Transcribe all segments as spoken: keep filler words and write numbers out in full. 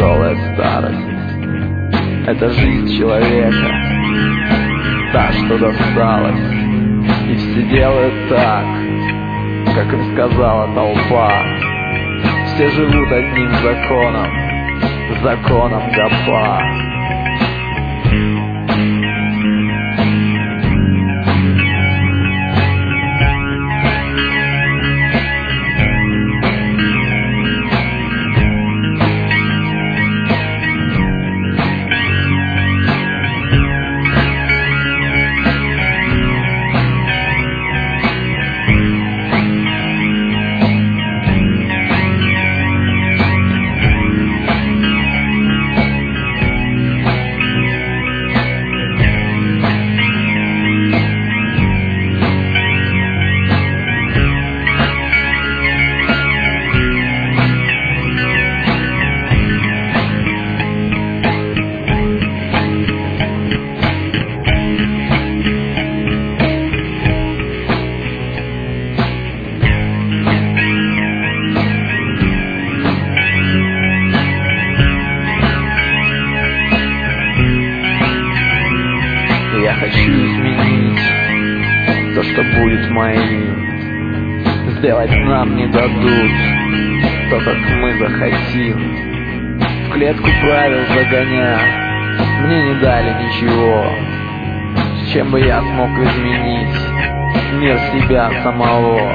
тяжелая старость. Это жизнь человека, та, что досталась. И все делают так, как им сказала толпа. Все живут одним законом, законом Гапа. Я хочу изменить то, что будет моим. Сделать нам не дадут то, как мы захотим. В клетку правил загоня мне не дали ничего, с чем бы я смог изменить мир себя самого.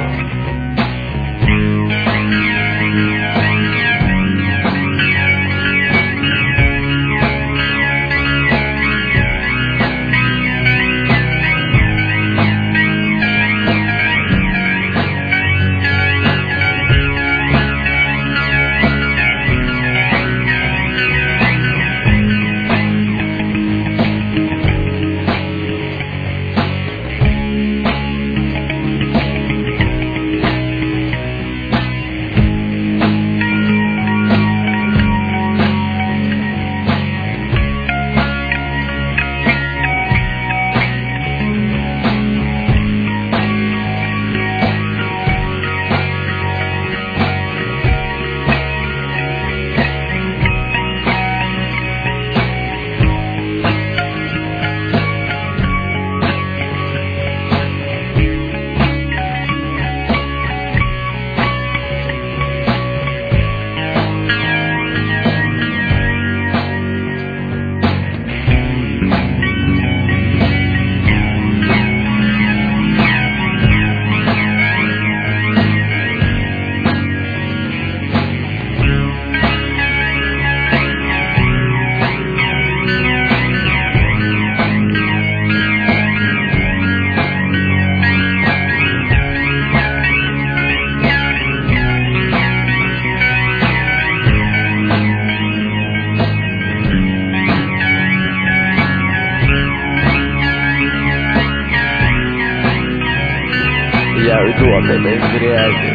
Я уйду от этой грязи,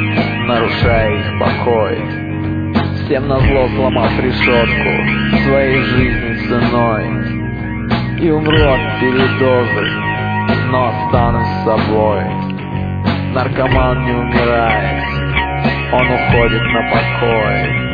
нарушая их покой, всем назло сломав решетку своей жизни ценой. И умру от передозы, но останусь собой. Наркоман не умирает, он уходит на покой.